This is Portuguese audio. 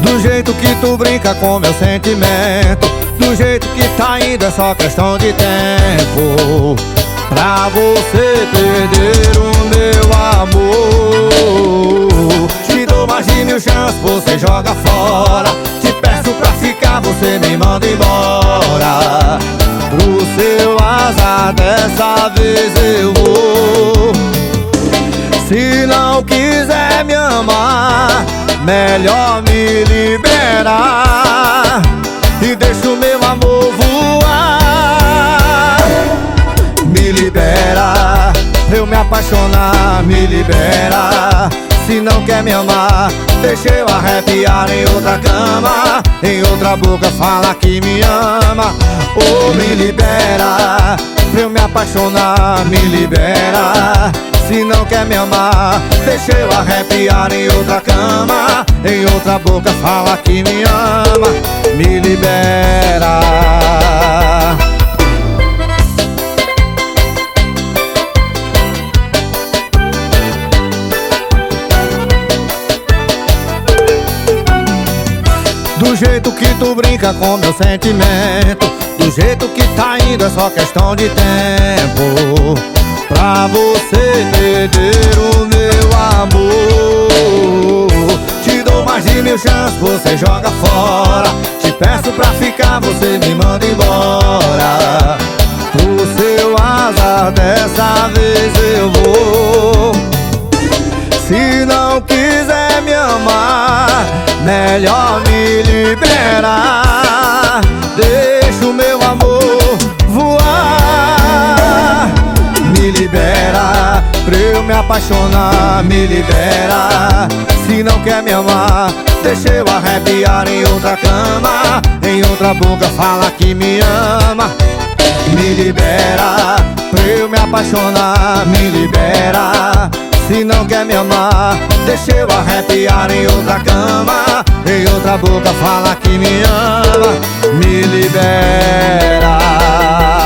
Do jeito que tu brinca com meu sentimento, do jeito que tá indo é só questão de tempo pra você perder o meu amor. Te dou mais de 1000 chances, você joga fora. Te peço pra ficar, você me manda embora. Pro seu azar, dessa vez eu vou. Se não quiser me amar, melhor me liberar e deixa o meu amor voar. Me libera, pra eu me apaixonar, me libera. Se não quer me amar, deixa eu arrepiar em outra cama, em outra boca fala que me ama. Oh, me libera, pra eu me apaixonar, me libera. Se não quer me amar, deixa eu arrepiar em outra cama, em outra boca fala que me ama. Me libera. Do jeito que tu brinca com meu sentimento, do jeito que tá indo é só questão de tempo pra você perder o meu amor. Te dou mais de 1000 chances, você joga fora. Te peço pra ficar, você me manda embora. Pro seu azar, dessa vez eu vou. Se não quiser me amar, melhor me liberar. Deixa o meu amor voar. Me libera, pra eu me apaixonar, me libera. Se não quer me amar, deixa eu arrepiar em outra cama, em outra boca fala que me ama. Me libera, pra eu me apaixonar, me libera. Se não quer me amar, deixa eu arrepiar em outra cama, em outra boca fala que me ama. Me libera.